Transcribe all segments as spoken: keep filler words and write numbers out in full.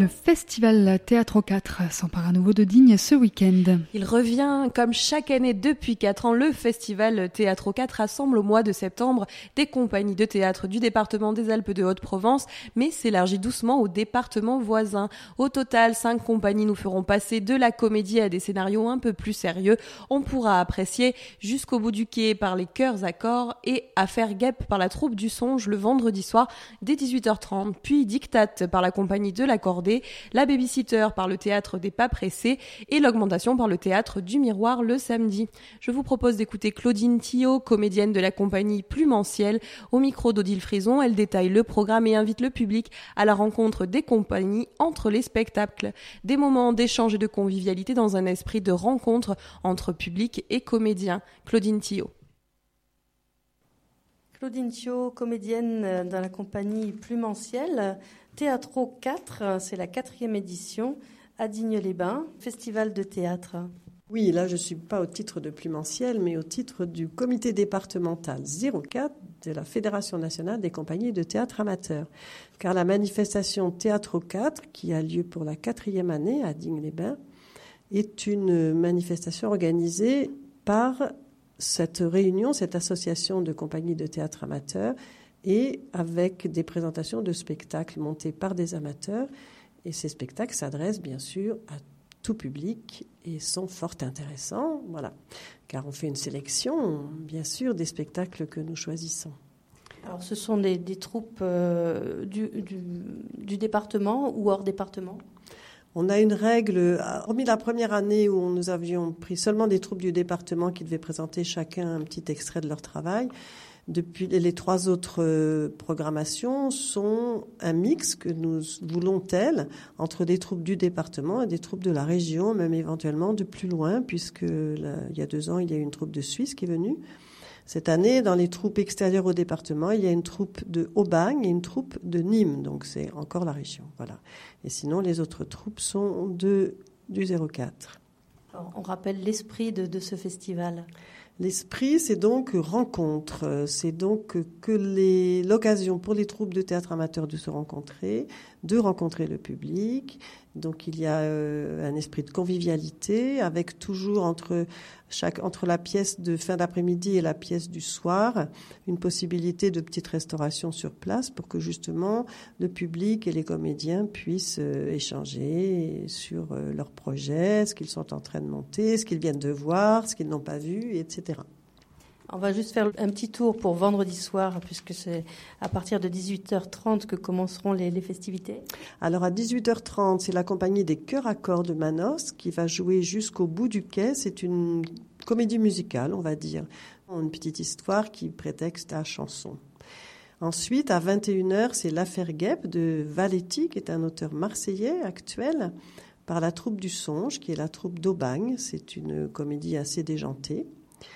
Le festival Théâtre quatre s'empare à nouveau de Digne ce week-end. Il revient comme chaque année depuis quatre ans. Le festival Théâtre quatre rassemble au mois de septembre des compagnies de théâtre du département des Alpes de Haute-Provence, mais s'élargit doucement aux départements voisins. Au total, cinq compagnies nous feront passer de la comédie à des scénarios un peu plus sérieux. On pourra apprécier Jusqu'au bout du quai par les Chœurs à Corps et Affaire Guêpe par la troupe du Songe le vendredi soir dès dix-huit heures trente, puis Dictate par la compagnie de l'Accordé, la Babysitter par le théâtre des Pas Pressés et l'Augmentation par le théâtre du Miroir le samedi. Je vous propose d'écouter Claudine Thillot, comédienne de la compagnie Plumenciel. Au micro d'Odile Frison, elle détaille le programme et invite le public à la rencontre des compagnies entre les spectacles. Des moments d'échange et de convivialité dans un esprit de rencontre entre public et comédiens. Claudine Thillot. Claudine Thillot, comédienne dans la compagnie Plumenciel. Théâtre quatre, c'est la quatrième édition à Digne-les-Bains, festival de théâtre. Oui, là je ne suis pas au titre de Plumenciel, mais au titre du comité départemental zéro quatre de la Fédération nationale des compagnies de théâtre amateurs. Car la manifestation Théâtre quatre, qui a lieu pour la quatrième année à Digne-les-Bains, est une manifestation organisée par cette réunion, cette association de compagnies de théâtre amateurs, et avec des présentations de spectacles montés par des amateurs. Et ces spectacles s'adressent bien sûr à tout public et sont fort intéressants, voilà, car on fait une sélection, bien sûr, des spectacles que nous choisissons. Alors, ce sont des, des troupes euh, du, du, du département ou hors département ? On a une règle, hormis la première année où nous avions pris seulement des troupes du département qui devaient présenter chacun un petit extrait de leur travail. Depuis les trois autres programmations sont un mix que nous voulons tel entre des troupes du département et des troupes de la région, même éventuellement de plus loin, puisque là, il y a deux ans, il y a eu une troupe de Suisse qui est venue. Cette année, dans les troupes extérieures au département, il y a une troupe de Aubagne et une troupe de Nîmes, donc c'est encore la région. Voilà. Et sinon, les autres troupes sont de, du zéro quatre. Alors, on rappelle l'esprit de, de ce festival. L'esprit, c'est donc rencontre. C'est donc que les, l'occasion pour les troupes de théâtre amateur de se rencontrer, de rencontrer le public. Donc il y a euh, un esprit de convivialité avec toujours entre chaque entre la pièce de fin d'après-midi et la pièce du soir une possibilité de petite restauration sur place pour que justement le public et les comédiens puissent euh, échanger sur euh, leurs projets, ce qu'ils sont en train de monter, ce qu'ils viennent de voir, ce qu'ils n'ont pas vu, et cetera. On va juste faire un petit tour pour vendredi soir, puisque c'est à partir de dix-huit heures trente que commenceront les, les festivités. Alors à dix-huit heures trente, c'est la compagnie des Chœurs à Corps de Manos qui va jouer Jusqu'au bout du quai. C'est une comédie musicale, on va dire. Une petite histoire qui prétexte à chanson. Ensuite, à vingt et une heures, c'est L'Affaire Guêpe de Valetti, qui est un auteur marseillais actuel, par la troupe du Songe, qui est la troupe d'Aubagne. C'est une comédie assez déjantée.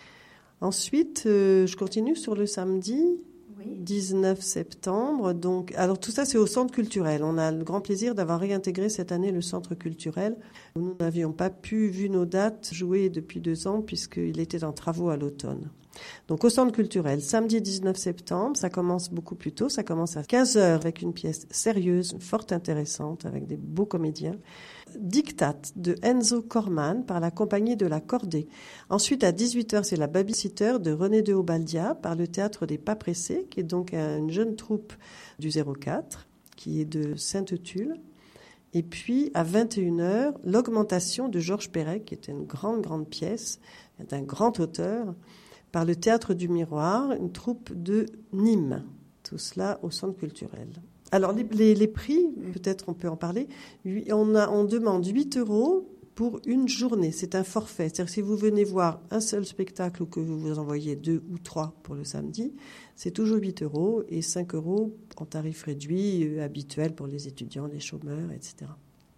Ensuite, euh, je continue sur le samedi, oui. dix-neuf septembre. Donc, alors tout ça, c'est au centre culturel. On a le grand plaisir d'avoir réintégré cette année le centre culturel. Nous n'avions pas pu, vu nos dates, jouer depuis deux ans puisqu'il était en travaux à l'automne. Donc au centre culturel, samedi dix-neuf septembre, ça commence beaucoup plus tôt. Ça commence à quinze heures avec une pièce sérieuse, fort intéressante, avec des beaux comédiens. Dictate de Enzo Corman par la compagnie de l'Accordé. Ensuite, à dix-huit heures, c'est la Babysitter de René de Obaldia par le théâtre des Pas Pressés, qui est donc une jeune troupe du zéro quatre, qui est de Sainte-Tulle. Et puis, à vingt et une heures, l'Augmentation de Georges Perec, qui était une grande, grande pièce, d'un grand auteur, par le théâtre du Miroir, une troupe de Nîmes. Tout cela au centre culturel. Alors, les, les, les prix, peut-être on peut en parler. On, a, on demande huit euros pour une journée. C'est un forfait. C'est-à-dire que si vous venez voir un seul spectacle ou que vous vous envoyez deux ou trois pour le samedi, c'est toujours huit euros et cinq euros en tarif réduit, euh, habituel pour les étudiants, les chômeurs, et cetera.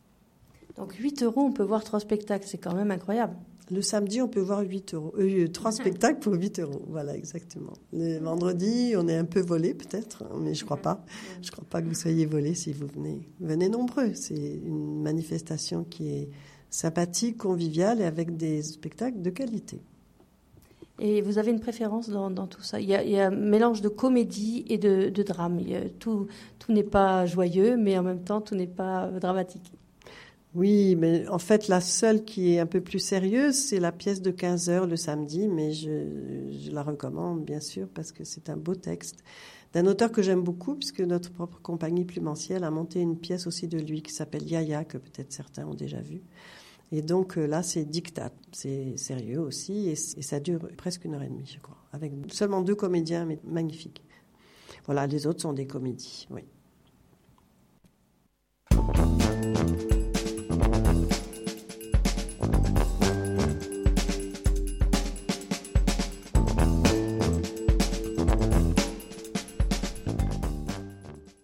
Donc huit euros, on peut voir trois spectacles. C'est quand même incroyable. Le samedi, on peut voir huit euros, euh, trois spectacles pour huit euros. Voilà, exactement. Le vendredi, on est un peu volé peut-être, mais je ne crois pas. Je ne crois pas que vous soyez volés si vous venez. Venez nombreux. C'est une manifestation qui est sympathique, conviviale et avec des spectacles de qualité. Et vous avez une préférence dans, dans tout ça? Il y, a, il y a un mélange de comédie et de, de drame. Il y a, tout, tout n'est pas joyeux, mais en même temps, tout n'est pas dramatique. Oui, mais en fait, la seule qui est un peu plus sérieuse, c'est la pièce de quinze heures le samedi, mais je, je la recommande, bien sûr, parce que c'est un beau texte d'un auteur que j'aime beaucoup, puisque notre propre compagnie Plumenciel a monté une pièce aussi de lui qui s'appelle Yaya, que peut-être certains ont déjà vu. Et donc là, c'est dictat, c'est sérieux aussi, et, et ça dure presque une heure et demie, je crois, avec seulement deux comédiens, mais magnifiques. Voilà, les autres sont des comédies, oui.